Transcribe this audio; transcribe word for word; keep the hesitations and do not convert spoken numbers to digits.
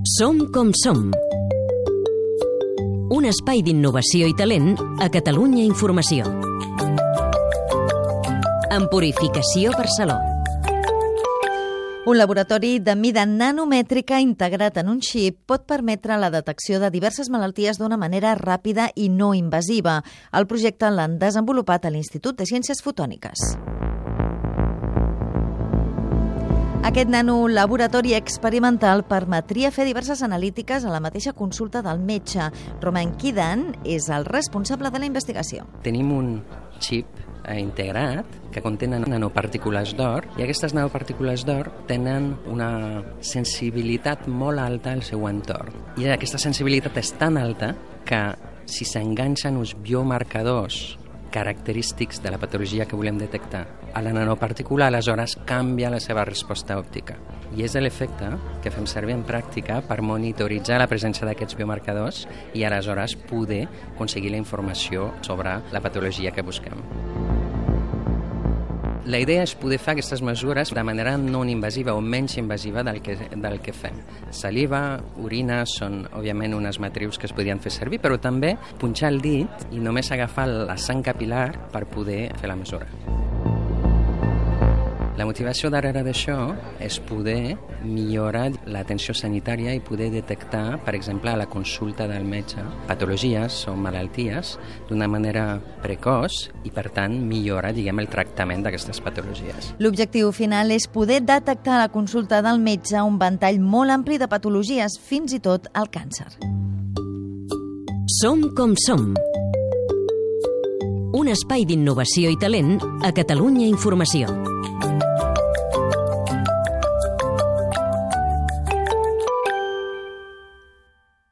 Som com som. Un espai d'innovació i talent a Catalunya Informació. En Purificació Barceló. Un laboratori de mida nanomètrica integrat en un xip pot permetre la detecció de diverses malalties d'una manera ràpida i no invasiva. El projecte l'han desenvolupat a l'Institut de Ciències Fotòniques. Aquest nanolaboratori experimental permetria fer diverses analítiques a la mateixa consulta del metge. Romain Kidan és el responsable de la investigació. Tenim un xip integrat que contenen nanopartícules d'or i aquestes nanopartícules d'or tenen una sensibilitat molt alta al seu entorn. I aquesta sensibilitat és tan alta que si s'enganxen uns biomarcadors característics de la patologia que volem detectar a la nanopartícula, aleshores canvia la seva resposta òptica. I és l'efecte que fem servir en pràctica per monitoritzar la presència d'aquests biomarcadors i aleshores poder aconseguir la informació sobre la patologia que busquem. La idea és poder fer aquestes mesures de manera no invasiva o menys invasiva del que, del que fem. Saliva, orina, són òbviament unes matrius que es podien fer servir, però també punxar el dit i només agafar la sang capil·lar per poder fer la mesura. La motivació darrere d'això és poder millorar l'atenció sanitària i poder detectar, per exemple, a la consulta del metge, patologies o malalties d'una manera precoç i, per tant, millorar, diguem, el tractament d'aquestes patologies. L'objectiu final és poder detectar a la consulta del metge un ventall molt ampli de patologies, fins i tot el càncer. Som com som. Un espai d'innovació i talent a Catalunya Informació.